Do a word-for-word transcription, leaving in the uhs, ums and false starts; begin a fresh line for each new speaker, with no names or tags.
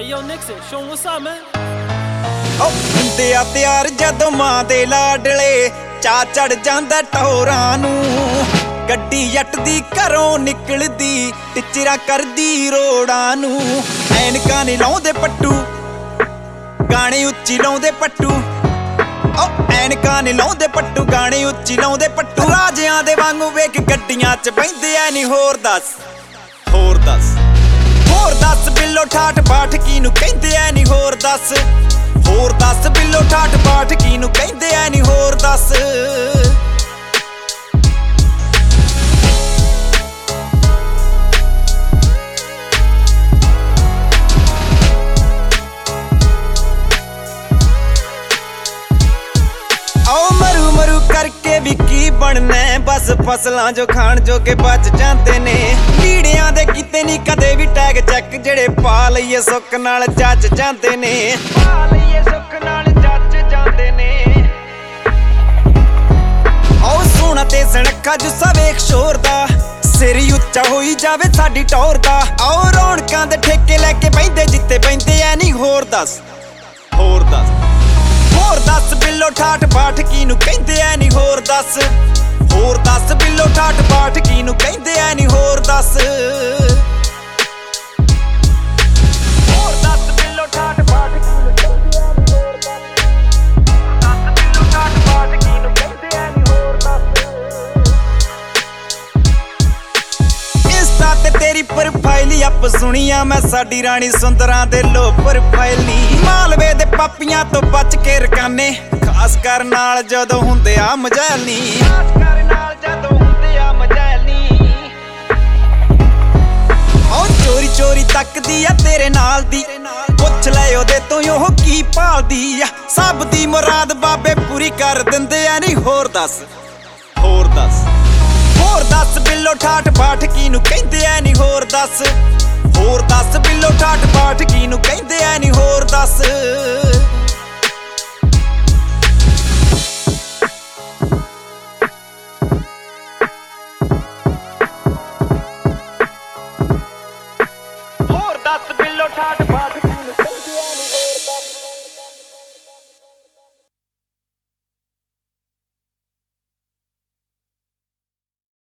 yo, Nixon, show him what's up, man.
ਓ ਹੁੰਦੇ ਆ ਤਿਆਰ ਜਦੋਂ ਮਾਂ ਦੇ ਲਾਡਲੇ ਚਾ ਚੜ ਜਾਂਦਾ ਟੋਰਾਂ ਨੂੰ ਗੱਡੀ ਜੱਟ ਦੀ ਘਰੋਂ ਨਿਕਲਦੀ ਟਿਚਰਾ ਕਰਦੀ ਰੋੜਾਂ ਨੂੰ ਐਨਕਾਂ ਨਹੀਂ ਲਾਉਂਦੇ ਪੱਟੂ ਗਾਣੇ ਉੱਚੀ ਲਾਉਂਦੇ ਪੱਟੂ ਓ ਐਨਕਾਂ ਨਹੀਂ ਲਾਉਂਦੇ ਪੱਟੂ ਗਾਣੇ ਉੱਚੀ ਲਾਉਂਦੇ ਪੱਟੂ ਰਾਜਿਆਂ ਦੇ ਵਾਂਗੂ ਵੇਖ ਗੱਡੀਆਂ 'ਚ ਬਹਿੰਦੇ ਐ ਨਹੀਂ ਹੋਰ ਦੱਸ ਹੋਰ ਦੱਸ ਹੋਰ ਦੱਸ ਬਿੱਲੋ ਠਾਠ ਬਾਠ ਕਿਹਨੂੰ ਕਹਿੰਦੇ ਐ ਨਹੀਂ ਹੋਰ ਦੱਸ ਹੋਰ ਦੱਸ ਬਿੱਲੋ ਠਾਠ ਬਾਠ ਕਿਹਨੂੰ ਕਹਿੰਦੇ ਐ ਨਹੀਂ ਹੋਰ ਦੱਸ ਆਓ ਮਰੂ ਮਰੂ ਕਰਕੇ ਵੀ ਕੀ ਬਣਨਾ ਬਸ ਫਸਲਾਂ ਜੋ ਖਾਣ ਜੋਗੇ ਬਚ ਜਾਂਦੇ ਨੇ ਲੀੜਿਆਂ ਦੇ ਕਿਤੇ ਨਹੀਂ ਕਦੇ ਵੀ ਟੈਗ ਚੈੱਕ ਜਿਹੜੇ ਪਾ ਲਈਏ ਸੁੱਕ ਨਾਲ ਜੱਜ ਜਾਂਦੇ ਨੇ ਪਾ ਲਈਏ ਸੁੱਕ ਨਾਲ ਜੱਜ ਜਾਂਦੇ ਨੇ ਆਓ ਸੋਹਣਾ ਤੇ ਸਣਖਾ ਜੁੱਸਾ ਵੇਖ ਸ਼ੋਰ ਦਾ ਸਿਰ ਉੱਚਾ ਹੋਈ ਜਾਵੇ ਸਾਡੀ ਟੌਰ ਦਾ ਆਓ ਰੌਣਕਾਂ ਦੇ ਠੇਕੇ ਲੈ ਕੇ ਬੈਂਦੇ ਜਿੱਤੇ ਬੈਂਦੇ ਐ ਨਹੀਂ ਹੋਰ ਦੱਸ ਹੋਰ ਦੱਸ ਹੋਰ ਦੱਸ ਬਿੱਲੋ ਠਾਠ ਬਾਠ ਕਿਹਨੂੰ ਕਹਿੰਦੇ ਐ ਨਹੀਂ ਹੋਰ ਦੱਸ ਹੋਰ ਦੱਸ ਬਿੱਲੋ ਠਾਠ ਬਾਠ ਕਿਹਨੂੰ ਕਹਿੰਦੇ ਐ ਨਹੀਂ ਹੋਰ ਦੱਸ ਹੋਰ ਦੱਸ ਬਿੱਲੋ ਠਾਠ ਬਾਠ ਕਿਹਨੂੰ ਕਹਿੰਦੇ ਐ ਨਹੀਂ ਹੋਰ ਦੱਸ ਦੱਸ ਬਿੱਲੋ ਠਾਠ ਬਾਠ ਕਿਹਨੂੰ ਕਹਿੰਦੇ ਐ ਨਹੀਂ ਹੋਰ ਦੱਸ ਇੰਸਟਾ ਤੇ ਤੇਰੀ ਪ੍ਰੋਫਾਈਲ ਹੀ ਅਪ ਸੁਣੀਆਂ ਮੈਂ ਸਾਡੀ ਰਾਣੀ ਸੁੰਦਰਾਂ ਦੇ ਲੋ ਪ੍ਰੋਫਾਈਲ ਨੀ ਮਾਲਵੇ ਦੇ ਪਾਪੀਆਂ ਤੋਂ ਬਚ ਕੇ ਰਕਾਨੇ ਖਾਸ ਕਰ ਨਾਲ ਜਦੋਂ ਹੁੰਦੇ ਆ ਮਜੈਲੀ ਖਾਸ ਕਰ ਨਾਲ ਜਦੋਂ ਹੁੰਦੇ ਆ ਮਜੈਲੀ ਓ ਚੋਰੀ ਚੋਰੀ ਤੱਕਦੀ ਆ ਤੇਰੇ ਨਾਲ ਦੀ ਪੁੱਛ ਲੈ ਉਹਦੇ ਤੋਂ ਉਹ ਕੀ ਭਾਲਦੀ ਆ ਸਭ ਦੀ ਮੁਰਾਦ ਬਾਬੇ ਪੂਰੀ ਕਰ ਦਿੰਦੇ ਆ ਨਹੀਂ ਹੋਰ ਦੱਸ ਹੋਰ ਦੱਸ ਹੋਰ ਦੱਸ ਬਿੱਲੋ ਠਾਠ ਬਾਠ ਕਿਹਨੂੰ ਕਹਿੰਦੇ ਐ ਨਹੀਂ ਹੋਰ ਦੱਸ ਹੋਰ ਦੱਸ ਬਿੱਲੋ ਠਾਠ ਬਾਠ ਕਿਹਨੂੰ ਕਹਿੰਦੇ ਐ ਨਹੀਂ ਹੋਰ ਦੱਸ ਹੋਰ ਦੱਸ ਬਿੱਲੋ ਠਾਠ